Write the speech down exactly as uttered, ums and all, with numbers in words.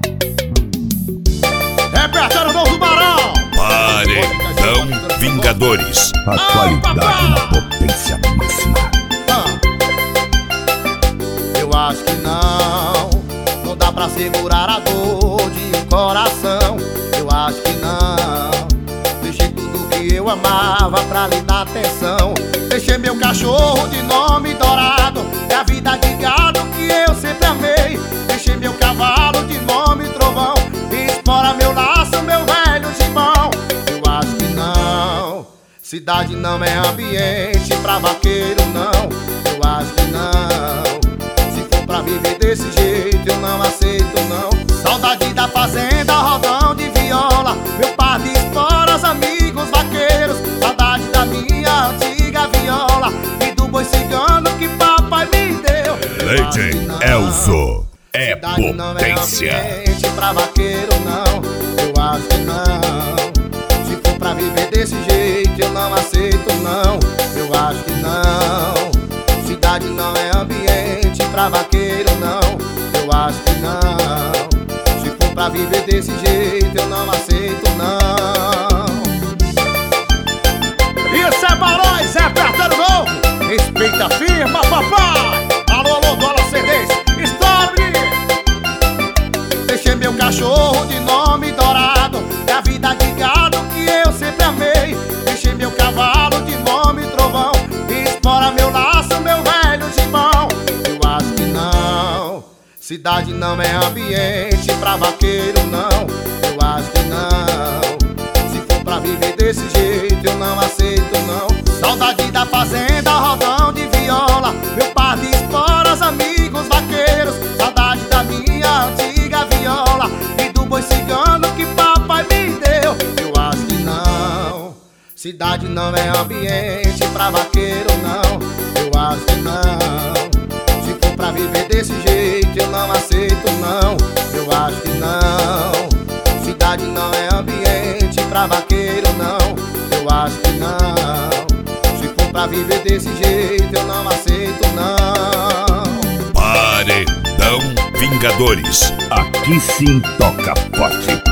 Repertório novo do Barão. Paredão Vingadores. A Ah, qualidade papai! na potência máxima. Ah. Eu acho que não, não dá pra segurar a dor de um coração. Eu acho que não, deixei tudo que eu amava pra lhe dar atenção. Deixei meu cachorro de nome Dourado e a vida de gado que eu sempre amei. Deixei meu cavalo de nome Trovão e explora meu laço, meu velho gibão. Eu acho que não, cidade não é ambiente pra vaqueiro não. Eu acho que não, se for pra viver desse jeito eu não aceito não. Saudade da fazenda, rodão de viola, meu par de esporas, amigos vaqueiros. Saudade da minha antiga viola e do boi cigano que papai me deu. Lady Elzo é Cidade não é potência. ambiente pra vaqueiro não. Eu acho que não, se for pra viver desse jeito eu não aceito não. Eu acho que não, cidade não é ambiente pra vaqueiro não. Eu acho que não, se for pra viver desse jeito eu não aceito não. Isso é Barões, é repertório novo. Respeita a firma, papai. Alô, alô, dólar C Ds, stop. Deixei meu cachorro de nome Dourado e a vida de gado que eu sempre amei. Deixei meu cavalo de nome Trovão e explora meu laço, meu velho gibão. Eu acho que não, cidade não é ambiente pra vaqueiro não. Eu acho que não, se for pra viver desse jeito eu não aceito não. Saudade da fazenda, rodão de viola, meu par de esporas, amigos vaqueiros. Saudade da minha antiga viola e do boi cigano que papai me deu. Eu acho que não, cidade não é ambiente pra vaqueiro não. Eu acho que não, se for pra viver desse jeito eu não aceito não. Eu acho que não, cidade não é ambiente pra vaqueiro não. Eu acho que não, se for pra viver desse jeito eu não aceito não. Paredão Vingadores. Aqui sim toca forte.